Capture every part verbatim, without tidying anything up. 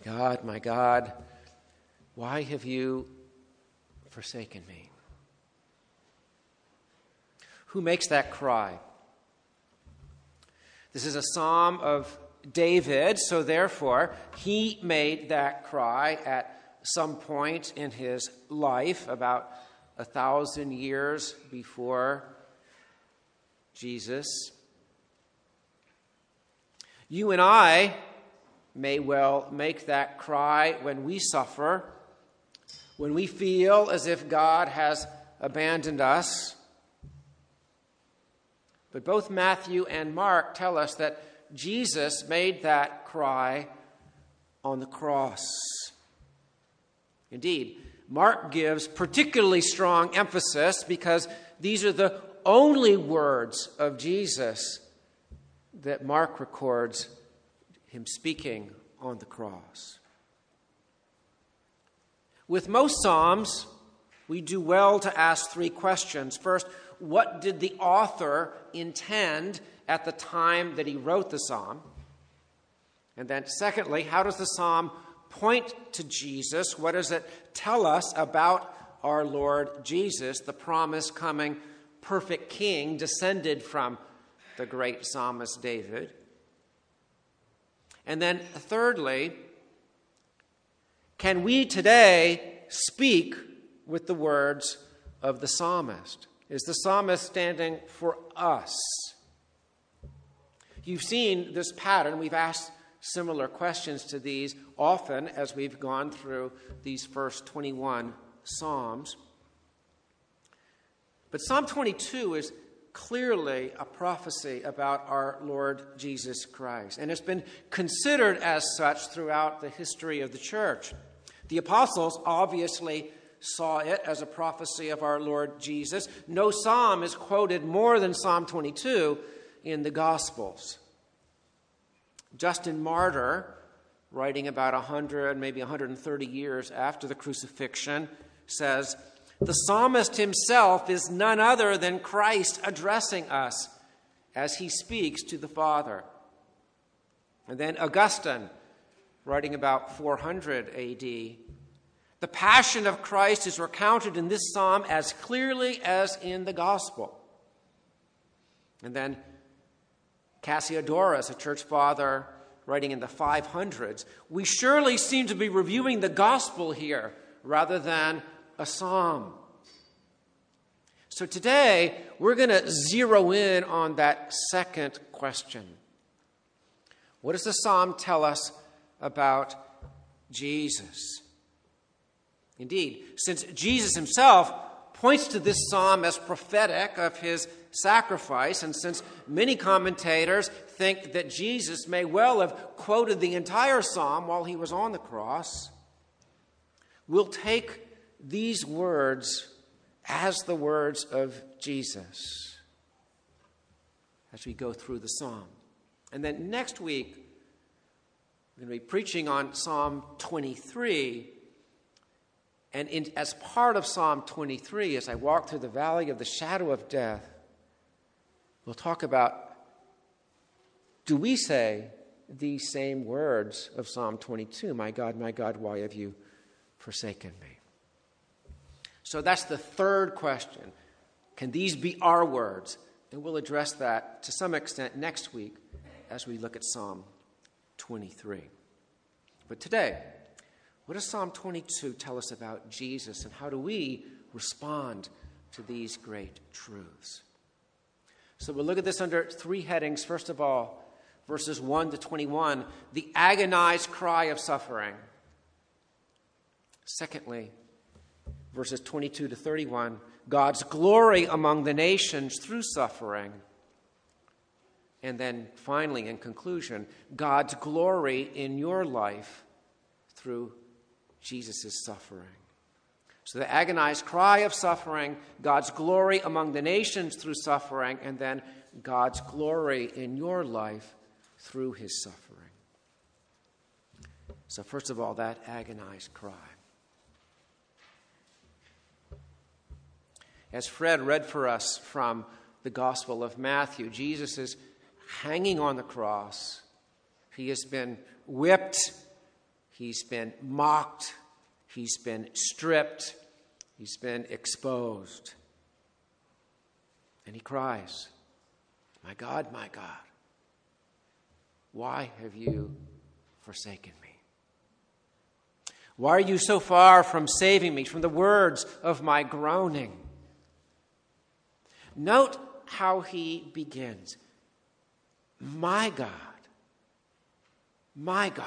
God, my God, why have you forsaken me? Who makes that cry? This is a psalm of David, so therefore he made that cry at some point in his life, about a thousand years before Jesus. You and I may well make that cry when we suffer, when we feel as if God has abandoned us. But both Matthew and Mark tell us that Jesus made that cry on the cross. Indeed, Mark gives particularly strong emphasis because these are the only words of Jesus that Mark records him speaking on the cross. With most psalms, we do well to ask three questions. First, what did the author intend at the time that he wrote the psalm? And then secondly, how does the psalm point to Jesus? What does it tell us about our Lord Jesus, the promised coming perfect king descended from the great psalmist David? And then thirdly, can we today speak with the words of the psalmist? Is the psalmist standing for us? You've seen this pattern. We've asked similar questions to these often as we've gone through these first twenty-one Psalms. But Psalm twenty-two is clearly a prophecy about our Lord Jesus Christ, and it's been considered as such throughout the history of the church. The apostles obviously saw it as a prophecy of our Lord Jesus. No psalm is quoted more than Psalm twenty-two in the Gospels. Justin Martyr, writing about one hundred, maybe one hundred thirty years after the crucifixion, says, "The psalmist himself is none other than Christ addressing us as he speaks to the Father." And then Augustine, writing about four hundred A D, "The passion of Christ is recounted in this psalm as clearly as in the gospel." And then Cassiodorus, a church father, writing in the five hundreds, "We surely seem to be reviewing the gospel here rather than a psalm." So today, we're going to zero in on that second question. What does the psalm tell us about Jesus? Indeed, since Jesus himself points to this psalm as prophetic of his sacrifice, and since many commentators think that Jesus may well have quoted the entire psalm while he was on the cross, we'll take these words as the words of Jesus as we go through the psalm. And then next week, we're going to be preaching on Psalm twenty-three. And in, as part of Psalm twenty-three, as I walk through the valley of the shadow of death, we'll talk about, do we say these same words of Psalm twenty-two, "My God, my God, why have you forsaken me?" So that's the third question. Can these be our words? And we'll address that to some extent next week as we look at Psalm twenty-three. But today, what does Psalm twenty-two tell us about Jesus, and how do we respond to these great truths? So we'll look at this under three headings. First of all, verses one to twenty-one, the agonized cry of suffering. Secondly, verses twenty-two to thirty-one, God's glory among the nations through suffering. And then finally, in conclusion, God's glory in your life through Jesus' suffering. So the agonized cry of suffering, God's glory among the nations through suffering, and then God's glory in your life through his suffering. So first of all, that agonized cry. As Fred read for us from the Gospel of Matthew, Jesus is hanging on the cross. He has been whipped. He's been mocked. He's been stripped. He's been exposed. And he cries, "My God, my God, why have you forsaken me? Why are you so far from saving me from the words of my groaning?" Note how he begins. My God, my God.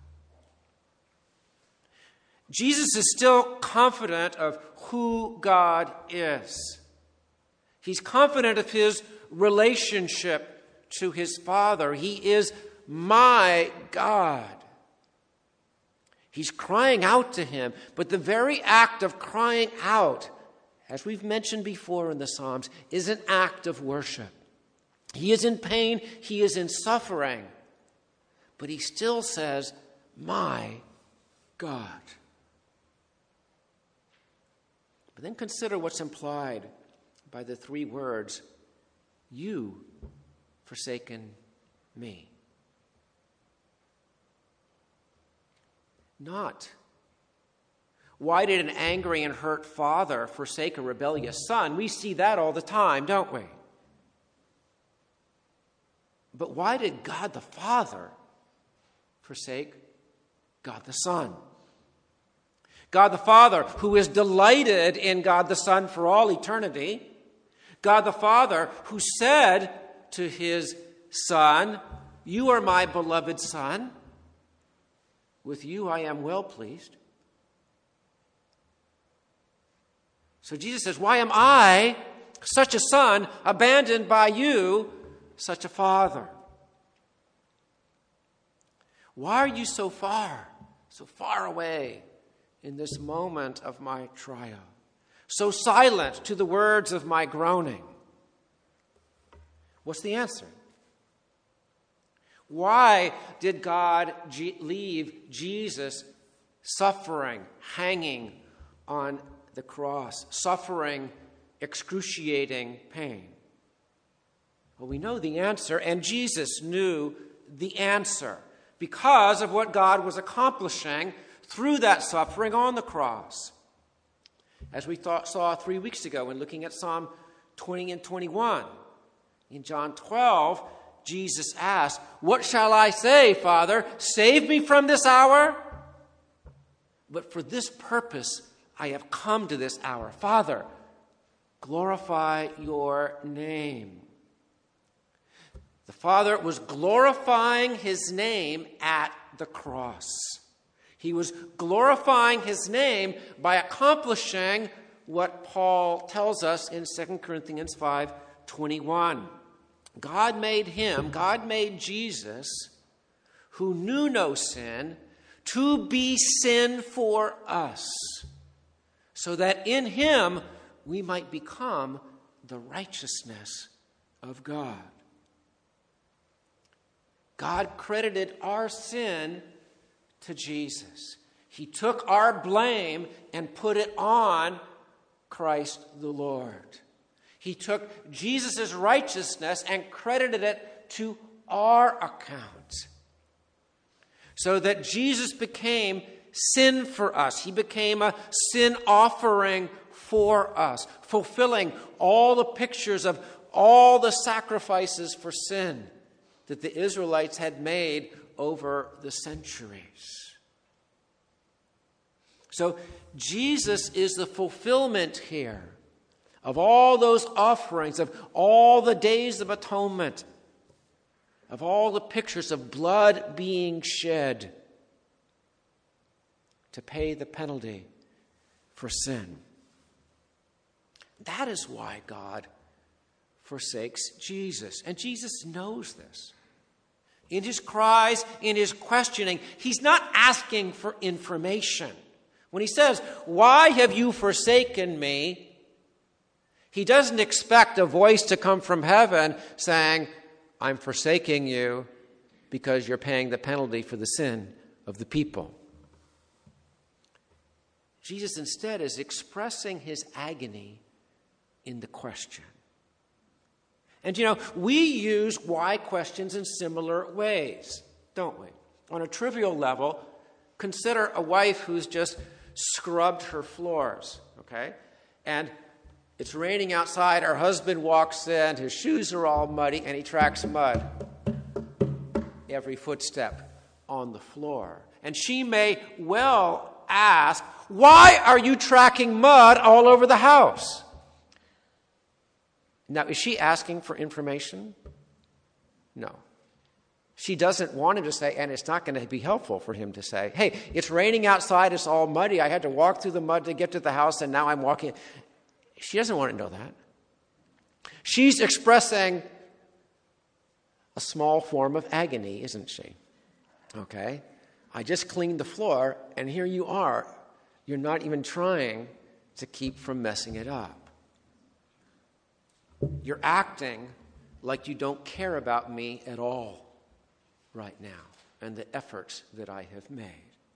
Jesus is still confident of who God is. He's confident of his relationship to his Father. He is my God. He's crying out to him, but the very act of crying out, as we've mentioned before in the Psalms, is an act of worship. He is in pain, he is in suffering, but he still says, "My God." But then consider what's implied by the three words, "You forsaken me." Not, why did an angry and hurt father forsake a rebellious son? We see that all the time, don't we? But why did God the Father forsake God the Son? God the Father, who is delighted in God the Son for all eternity. God the Father, who said to his Son, "You are my beloved Son. With you I am well pleased." So Jesus says, "Why am I, such a son, abandoned by you, such a father? Why are you so far, so far away in this moment of my trial? So silent to the words of my groaning?" What's the answer? Why did God G- leave Jesus suffering, hanging on the cross, suffering excruciating pain? Well, we know the answer, and Jesus knew the answer because of what God was accomplishing through that suffering on the cross. As we thought, saw three weeks ago in looking at Psalm twenty and twenty-one. In John twelve, Jesus asked, "What shall I say, Father? Save me from this hour? But for this purpose I have come to this hour. Father, glorify your name." The Father was glorifying his name at the cross. He was glorifying his name by accomplishing what Paul tells us in Second Corinthians five twenty-one. God made him, God made Jesus, who knew no sin, to be sin for us, so that in him we might become the righteousness of God. God credited our sin to Jesus. He took our blame and put it on Christ the Lord. He took Jesus' righteousness and credited it to our account, so that Jesus became sin for us. He became a sin offering for us, fulfilling all the pictures of all the sacrifices for sin that the Israelites had made over the centuries. So Jesus is the fulfillment here of all those offerings, of all the days of atonement, of all the pictures of blood being shed to pay the penalty for sin. That is why God forsakes Jesus. And Jesus knows this. In his cries, in his questioning, he's not asking for information. When he says, "Why have you forsaken me?" he doesn't expect a voice to come from heaven saying, "I'm forsaking you because you're paying the penalty for the sin of the people." Jesus instead is expressing his agony in the question. And you know, we use why questions in similar ways, don't we? On a trivial level, consider a wife who's just scrubbed her floors, okay? And it's raining outside. Her husband walks in. His shoes are all muddy, and he tracks mud every footstep on the floor. And she may well ask, why are you tracking mud all over the house? Now, is she asking for information? No. She doesn't want him to say, and it's not going to be helpful for him to say, hey, it's raining outside, it's all muddy, I had to walk through the mud to get to the house, and now I'm walking. She doesn't want to know that. She's expressing a small form of agony, isn't she? Okay? I just cleaned the floor, and here you are. You're not even trying to keep from messing it up. You're acting like you don't care about me at all right now and the efforts that I have made.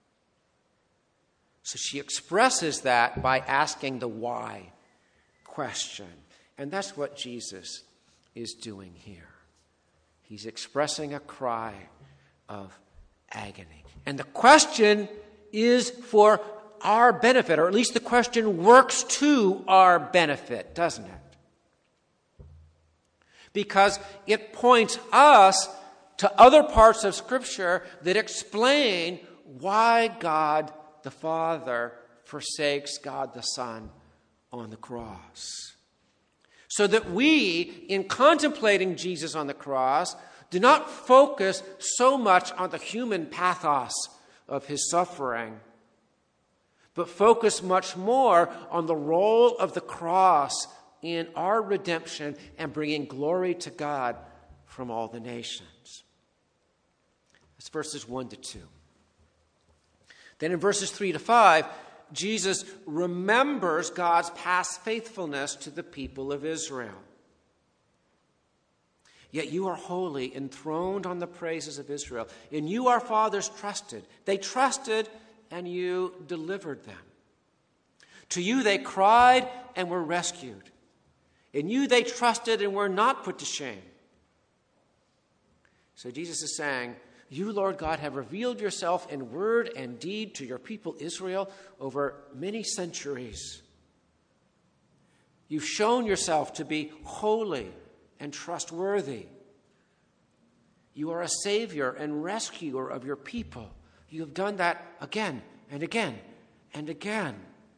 So she expresses that by asking the why question. And that's what Jesus is doing here. He's expressing a cry of agony. And the question is for our benefit, or at least the question works to our benefit, doesn't it? Because it points us to other parts of Scripture that explain why God the Father forsakes God the Son on the cross. So that we, in contemplating Jesus on the cross, do not focus so much on the human pathos of his suffering, but focus much more on the role of the cross in our redemption and bringing glory to God from all the nations. That's verses one to two. Then in verses three to five, Jesus remembers God's past faithfulness to the people of Israel. Yet you are holy, enthroned on the praises of Israel. In you our fathers trusted. They trusted, and you delivered them. To you they cried and were rescued. In you they trusted and were not put to shame. So Jesus is saying, you, Lord God, have revealed yourself in word and deed to your people Israel over many centuries. You've shown yourself to be holy and trustworthy. You are a savior and rescuer of your people. You have done that again and again and again.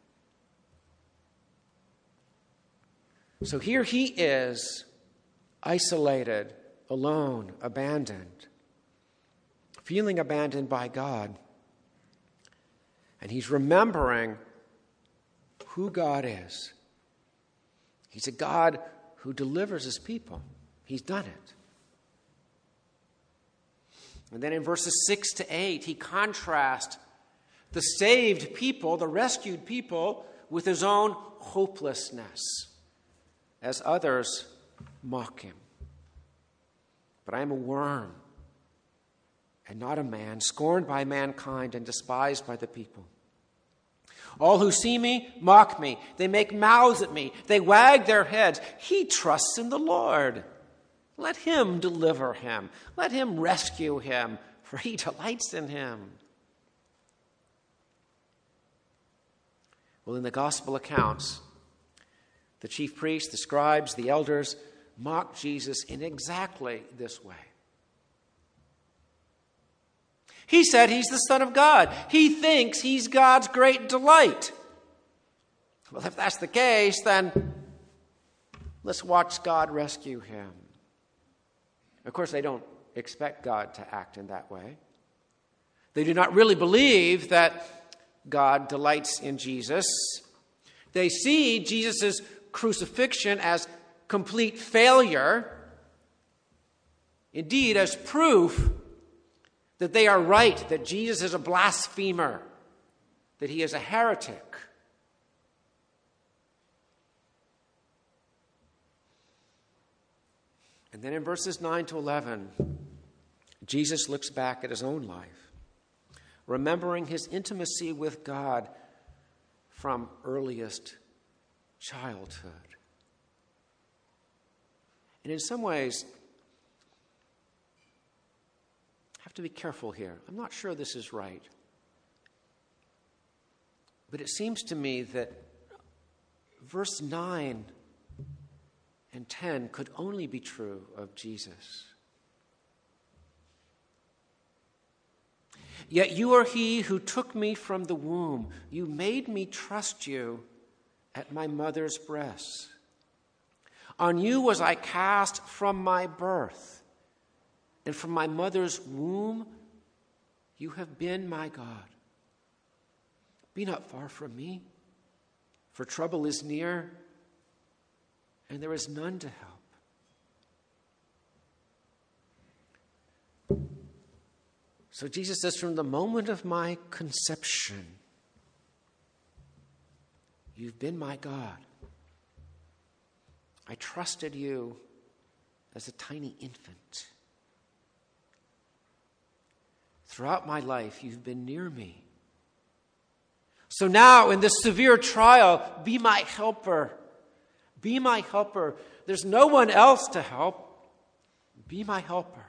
So here he is, isolated, alone, abandoned, feeling abandoned by God. And he's remembering who God is. He's a God who delivers his people. He's done it. And then in verses six to eight, he contrasts the saved people, the rescued people, with his own hopelessness, as others mock him. But I am a worm and not a man, scorned by mankind and despised by the people. All who see me mock me. They make mouths at me. They wag their heads. He trusts in the Lord. Let him deliver him. Let him rescue him, for he delights in him. Well, in the gospel accounts, the chief priests, the scribes, the elders mock Jesus in exactly this way. He said he's the Son of God. He thinks he's God's great delight. Well, if that's the case, then let's watch God rescue him. Of course, they don't expect God to act in that way. They do not really believe that God delights in Jesus. They see Jesus' crucifixion as complete failure, indeed as proof that they are right, that Jesus is a blasphemer, that he is a heretic. And then in verses nine to eleven, Jesus looks back at his own life, remembering his intimacy with God from earliest childhood. And in some ways, I have to be careful here. I'm not sure this is right. But it seems to me that verse nine and ten could only be true of Jesus. Yet you are he who took me from the womb. You made me trust you at my mother's breasts. On you was I cast from my birth, and from my mother's womb you have been my God. Be not far from me, for trouble is near, and there is none to help. So Jesus says, from the moment of my conception, you've been my God. I trusted you as a tiny infant. Throughout my life, you've been near me. So now, in this severe trial, be my helper. Be my helper. There's no one else to help. Be my helper.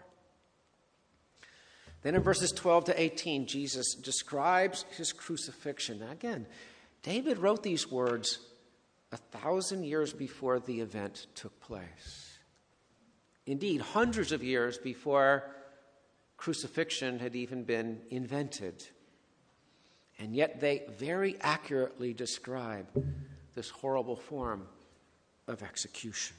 Then in verses twelve to eighteen, Jesus describes his crucifixion. Now again, David wrote these words a thousand years before the event took place. Indeed, hundreds of years before crucifixion had even been invented. And yet they very accurately describe this horrible form of execution.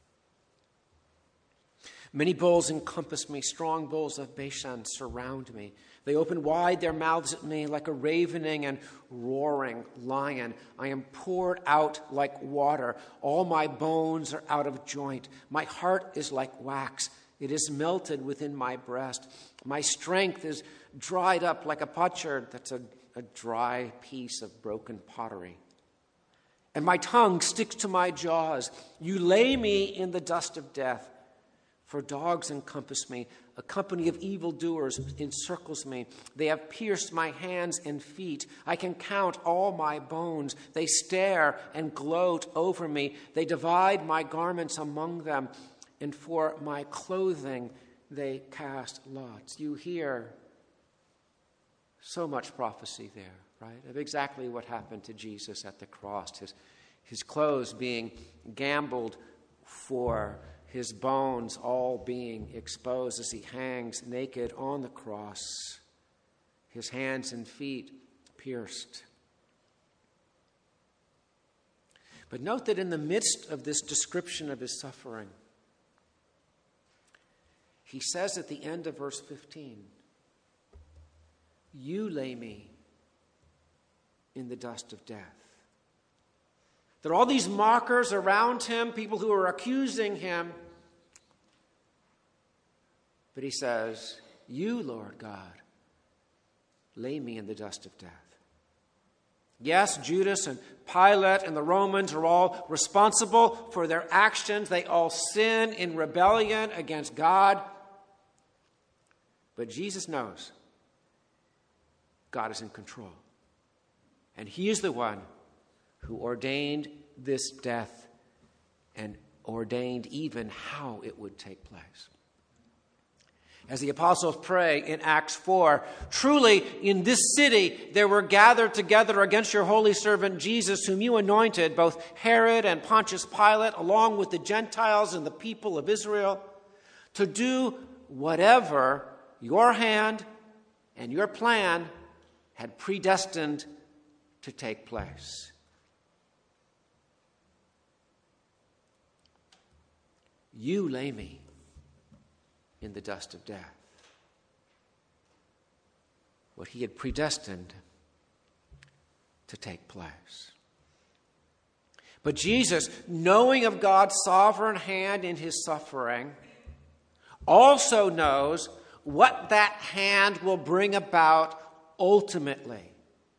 Many bulls encompass me, strong bulls of Bashan surround me. They open wide their mouths at me like a ravening and roaring lion. I am poured out like water. All my bones are out of joint. My heart is like wax. It is melted within my breast. My strength is dried up like a potsherd. That's a, a dry piece of broken pottery. And my tongue sticks to my jaws. You lay me in the dust of death. For dogs encompass me. A company of evildoers encircles me. They have pierced my hands and feet. I can count all my bones. They stare and gloat over me. They divide my garments among them. And for my clothing they cast lots. You hear so much prophecy there, right? Of exactly what happened to Jesus at the cross. His, his clothes being gambled for, his bones all being exposed as he hangs naked on the cross, his hands and feet pierced. But note that in the midst of this description of his suffering, he says at the end of verse fifteen, you lay me in the dust of death. There are all these mockers around him, people who are accusing him. But he says, you, Lord God, lay me in the dust of death. Yes, Judas and Pilate and the Romans are all responsible for their actions. They all sin in rebellion against God. But Jesus knows God is in control. And he is the one who ordained this death and ordained even how it would take place. As the apostles pray in Acts four, truly in this city there were gathered together against your holy servant Jesus, whom you anointed, both Herod and Pontius Pilate, along with the Gentiles and the people of Israel, to do whatever your hand and your plan had predestined to take place. You lay me in the dust of death. What he had predestined to take place. But Jesus, knowing of God's sovereign hand in his suffering, also knows what that hand will bring about ultimately.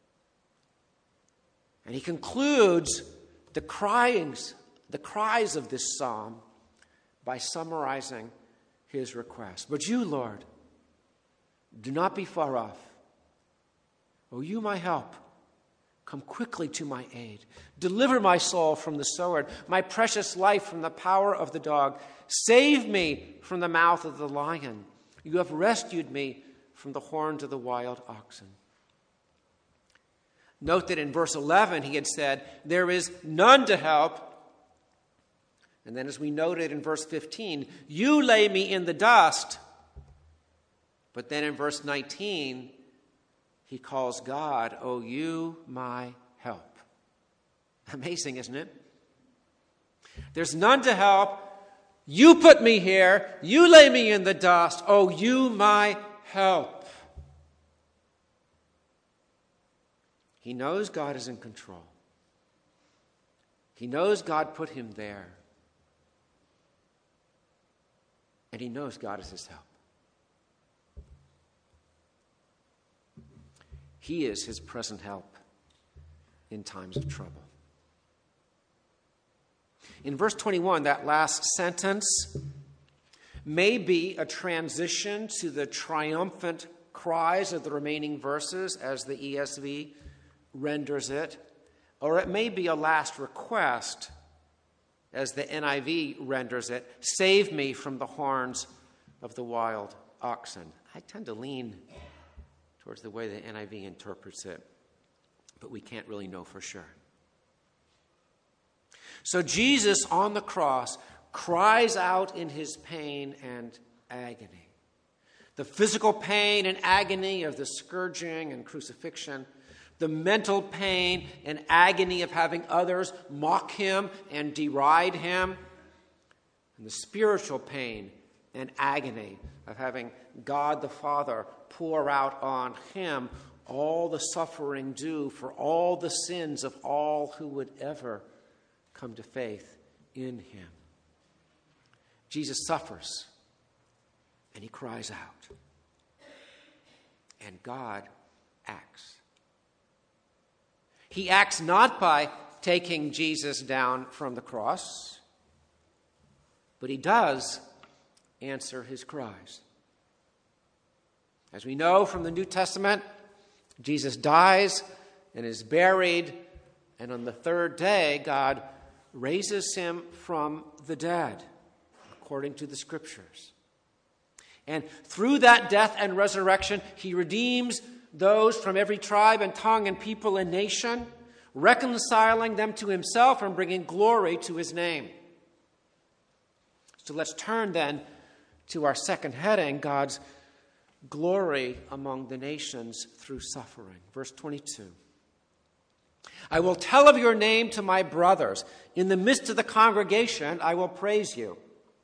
And he concludes the cryings, the cries of this psalm by summarizing his request. But you, Lord, do not be far off. O you, my help, come quickly to my aid. Deliver my soul from the sword, my precious life from the power of the dog. Save me from the mouth of the lion. You have rescued me from the horns of the wild oxen. Note that in verse eleven he had said, there is none to help. And then as we noted in verse fifteen, you lay me in the dust. But then in verse nineteen, he calls God, "O you, my help." Amazing, isn't it? There's none to help. You put me here. You lay me in the dust. "O you, my help." He knows God is in control. He knows God put him there. And he knows God is his help. He is his present help in times of trouble. In verse twenty-one, that last sentence may be a transition to the triumphant cries of the remaining verses as the E S V renders it, or it may be a last request as the N I V renders it, "Save me from the horns of the wild oxen." I tend to lean towards the way the N I V interprets it, but we can't really know for sure. So Jesus on the cross cries out in his pain and agony. The physical pain and agony of the scourging and crucifixion, the mental pain and agony of having others mock him and deride him, and the spiritual pain and agony of having God the Father pour out on him all the suffering due for all the sins of all who would ever come to faith in him. Jesus suffers, and he cries out, and God acts. He acts not by taking Jesus down from the cross, but he does answer his cries. As we know from the New Testament, Jesus dies and is buried, and on the third day, God raises him from the dead, according to the Scriptures. And through that death and resurrection, he redeems those from every tribe and tongue and people and nation, reconciling them to himself and bringing glory to his name. So let's turn then to our second heading, God's glory among the nations through suffering. Verse twenty-two. "I will tell of your name to my brothers. In the midst of the congregation, I will praise you.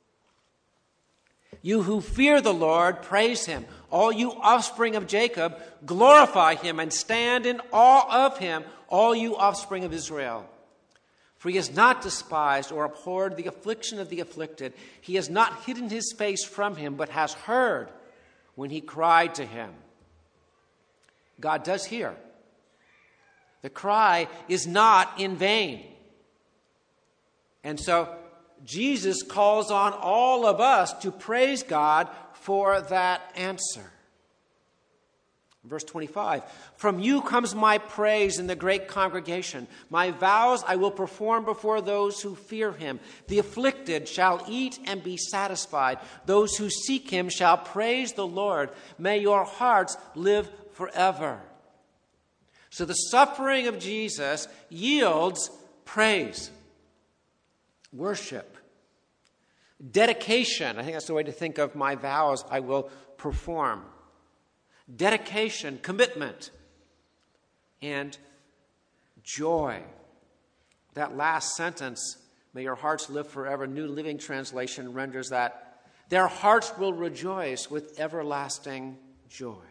You who fear the Lord, praise him. All you offspring of Jacob, glorify him and stand in awe of him, all you offspring of Israel. For he has not despised or abhorred the affliction of the afflicted. He has not hidden his face from him, but has heard when he cried to him." God does hear. The cry is not in vain. And so Jesus calls on all of us to praise God for that answer. Verse twenty-five, "From you comes my praise in the great congregation. My vows I will perform before those who fear him. The afflicted shall eat and be satisfied. Those who seek him shall praise the Lord. May your hearts live forever." So the suffering of Jesus yields praise, worship, dedication. I think that's the way to think of my vows I will perform. Dedication, commitment, and joy. That last sentence, "May your hearts live forever," New Living Translation renders that, "Their hearts will rejoice with everlasting joy."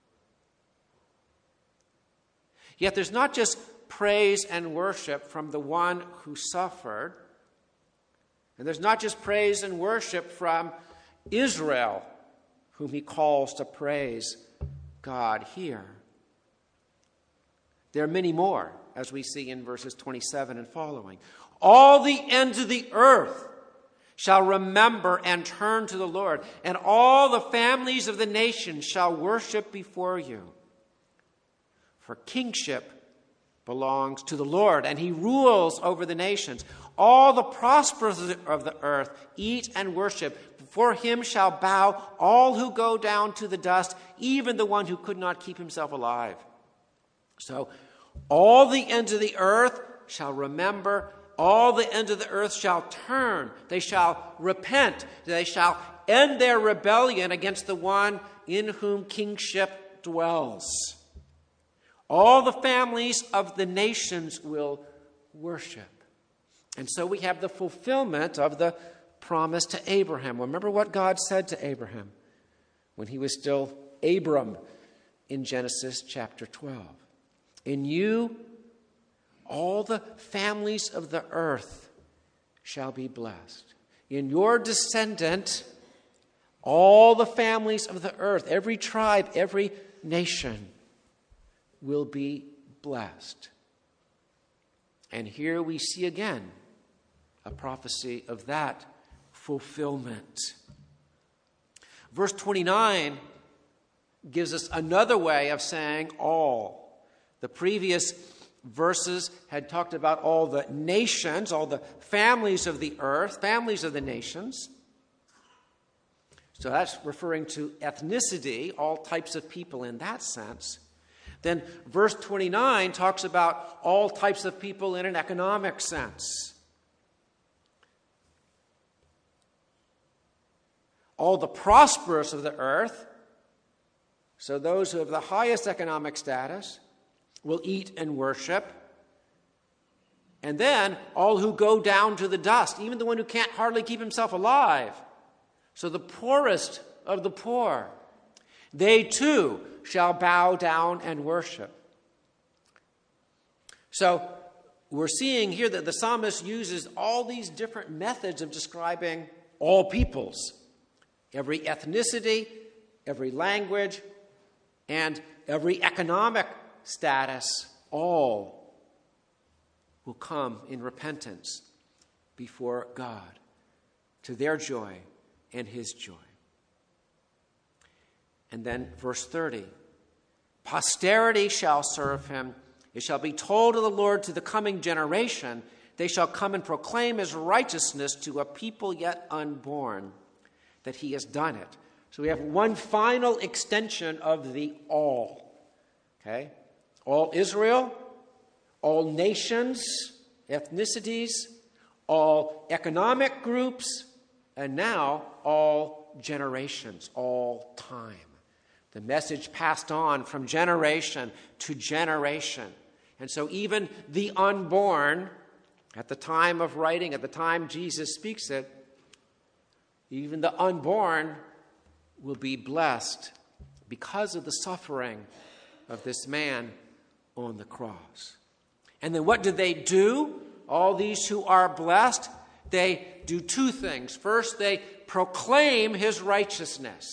Yet there's not just praise and worship from the one who suffered, and there's not just praise and worship from Israel, whom he calls to praise God here. There are many more, as we see in verses twenty-seven and following. "All the ends of the earth shall remember and turn to the Lord, and all the families of the nations shall worship before you. For kingship belongs to the Lord, and he rules over the nations. All the prosperous of the earth eat and worship. Before him shall bow all who go down to the dust, even the one who could not keep himself alive." So All the ends of the earth shall remember, all the ends of the earth shall turn, they shall repent, they shall end their rebellion against the one in whom kingship dwells. All the families of the nations will worship. And so we have the fulfillment of the promise to Abraham. Remember what God said to Abraham when he was still Abram in Genesis chapter twelve. In you, all the families of the earth shall be blessed. In your descendant, all the families of the earth, every tribe, every nation will be blessed. And here we see again a prophecy of that fulfillment. Verse twenty-nine gives us another way of saying all. The previous verses had talked about all the nations, all the families of the earth, families of the nations. So that's referring to ethnicity, all types of people in that sense. Then verse twenty-nine talks about all types of people in an economic sense. All the prosperous of the earth, so those who have the highest economic status, will eat and worship. And then all who go down to the dust, even the one who can't hardly keep himself alive. So the poorest of the poor, they too shall bow down and worship. So we're seeing here that the psalmist uses all these different methods of describing all peoples. Every ethnicity, every language, and every economic status, all will come in repentance before God to their joy and his joy. And then verse thirty, posterity shall serve him. It shall be told of the Lord to the coming generation. They shall come and proclaim his righteousness to a people yet unborn, that he has done it. So we have one final extension of the all. Okay? All Israel, all nations, ethnicities, all economic groups, and now all generations, all time. The message passed on from generation to generation. And so even the unborn, at the time of writing, at the time Jesus speaks it, even the unborn will be blessed because of the suffering of this man on the cross. And then what do they do? All these who are blessed, they do two things. First, they proclaim his righteousness.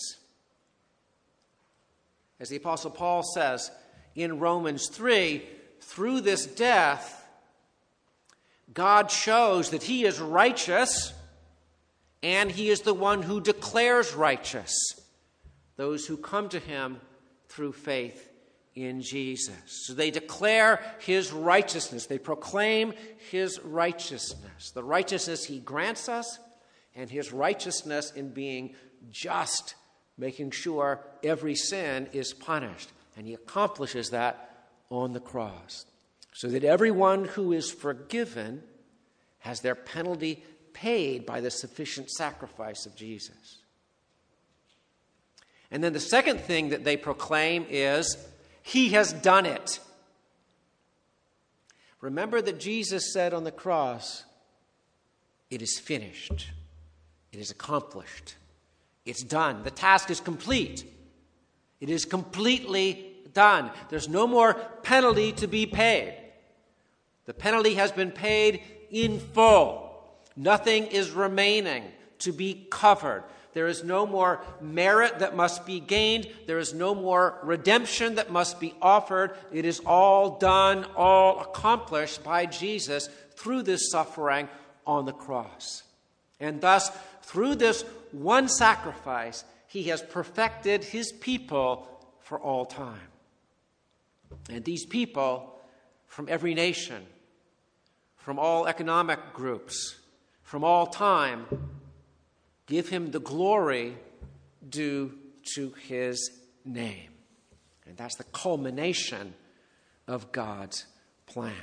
As the Apostle Paul says in Romans three, through this death, God shows that he is righteous, and he is the one who declares righteous those who come to him through faith in Jesus. So they declare his righteousness. They proclaim his righteousness. The righteousness he grants us, and his righteousness in being just, making sure every sin is punished. And he accomplishes that on the cross, so that everyone who is forgiven has their penalty paid by the sufficient sacrifice of Jesus. And then the second thing that they proclaim is, he has done it. Remember that Jesus said on the cross, it is finished. It is accomplished. It's done. The task is complete. It is completely done. There's no more penalty to be paid. The penalty has been paid in full. Nothing is remaining to be covered. There is no more merit that must be gained. There is no more redemption that must be offered. It is all done, all accomplished by Jesus through this suffering on the cross. And thus, through this one sacrifice, he has perfected his people for all time. And these people from every nation, from all economic groups, from all time, give him the glory due to his name. And that's the culmination of God's plan.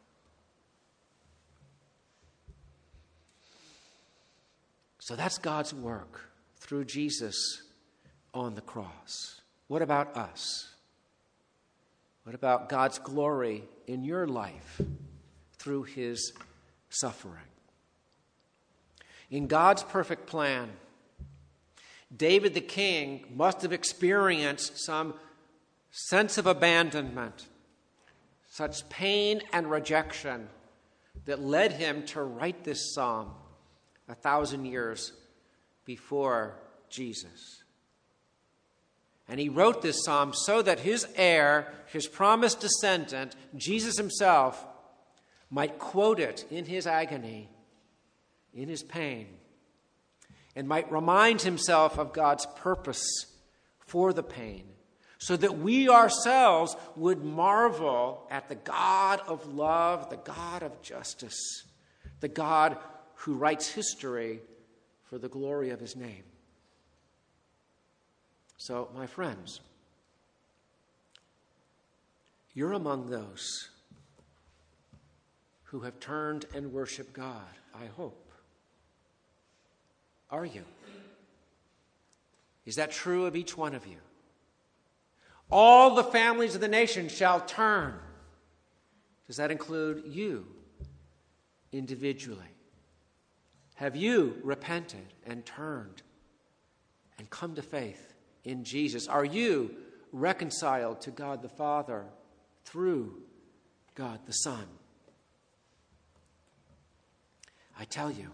So that's God's work through Jesus on the cross. What about us? What about God's glory in your life through his suffering? In God's perfect plan, David the king must have experienced some sense of abandonment, such pain and rejection that led him to write this psalm a thousand years before Jesus. And he wrote this psalm so that his heir, his promised descendant, Jesus himself, might quote it in his agony, in his pain, and might remind himself of God's purpose for the pain, so that we ourselves would marvel at the God of love, the God of justice, the God who writes history for the glory of his name. So, my friends, you're among those who have turned and worshiped God, I hope. Are you? Is that true of each one of you? All the families of the nation shall turn. Does that include you individually? Have you repented and turned and come to faith in Jesus? Are you reconciled to God the Father through God the Son? I tell you,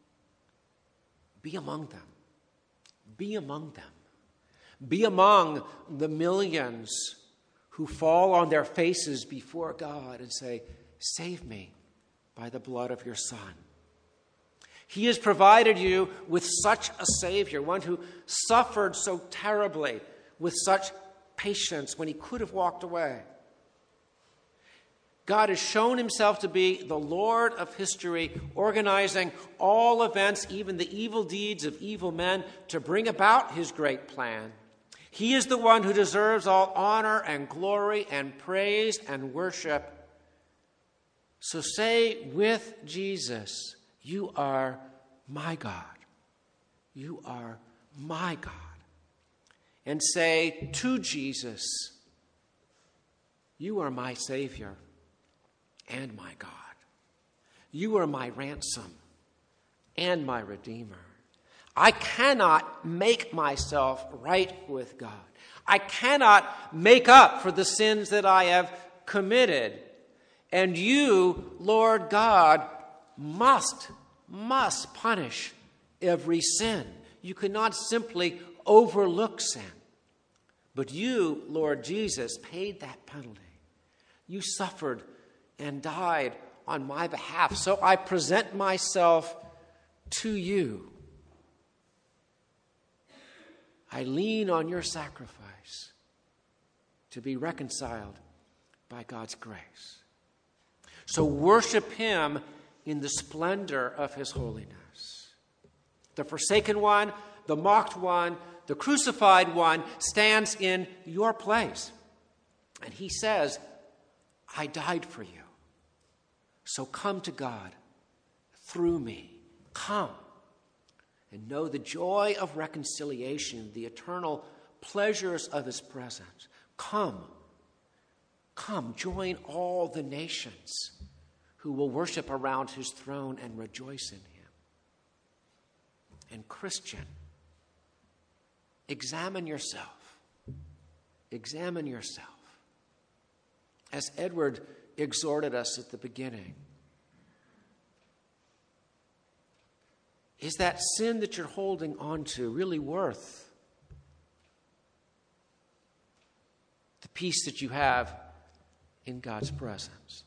be among them. Be among them. Be among the millions who fall on their faces before God and say, "Save me by the blood of your Son." He has provided you with such a Savior, one who suffered so terribly with such patience when he could have walked away. God has shown himself to be the Lord of history, organizing all events, even the evil deeds of evil men, to bring about his great plan. He is the one who deserves all honor and glory and praise and worship. So say with Jesus, "You are my God. You are my God." And say to Jesus, "You are my Savior and my God. You are my ransom and my Redeemer. I cannot make myself right with God. I cannot make up for the sins that I have committed. And you, Lord God, must, must punish every sin. You cannot simply overlook sin. But you, Lord Jesus, paid that penalty. You suffered and died on my behalf. So I present myself to you. I lean on your sacrifice to be reconciled by God's grace. So worship him in the splendor of his holiness. The forsaken one, the mocked one, the crucified one stands in your place. And he says, I died for you. So come to God through me. Come and know the joy of reconciliation, the eternal pleasures of his presence. Come. Come, join all the nations who will worship around his throne and rejoice in him. And Christian, examine yourself. Examine yourself. As Edward exhorted us at the beginning, is that sin that you're holding on to really worth the peace that you have in God's presence?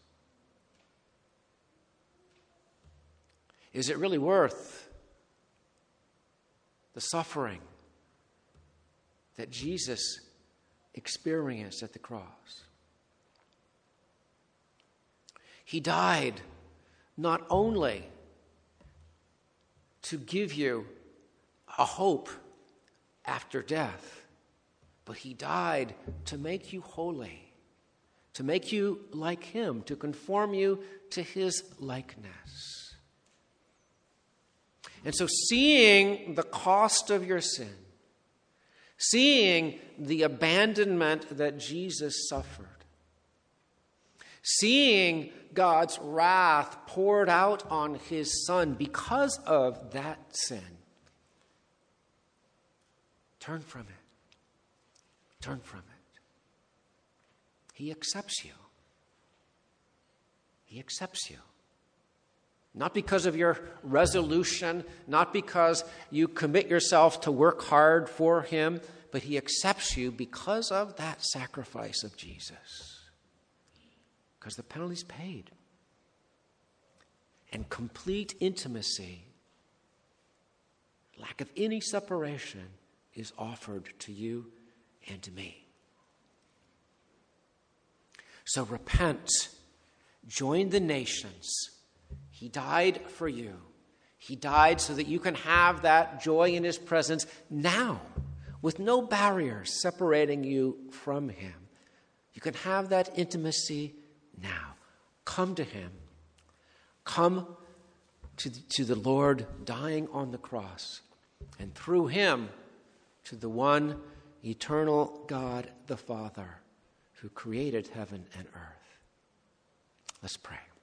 Is it really worth the suffering that Jesus experienced at the cross? He died not only to give you a hope after death, but he died to make you holy, to make you like him, to conform you to his likeness. And so seeing the cost of your sin, seeing the abandonment that Jesus suffered, seeing God's wrath poured out on his Son because of that sin, turn from it. Turn from it. He accepts you. He accepts you. Not because of your resolution, not because you commit yourself to work hard for him, but he accepts you because of that sacrifice of Jesus. Because the penalty's paid. And complete intimacy, lack of any separation, is offered to you and to me. So repent, join the nations. He died for you. He died so that you can have that joy in his presence now, with no barriers separating you from him. You can have that intimacy now. Come to him. Come to the, to the Lord dying on the cross, and through him to the one eternal God the Father who created heaven and earth. Let's pray.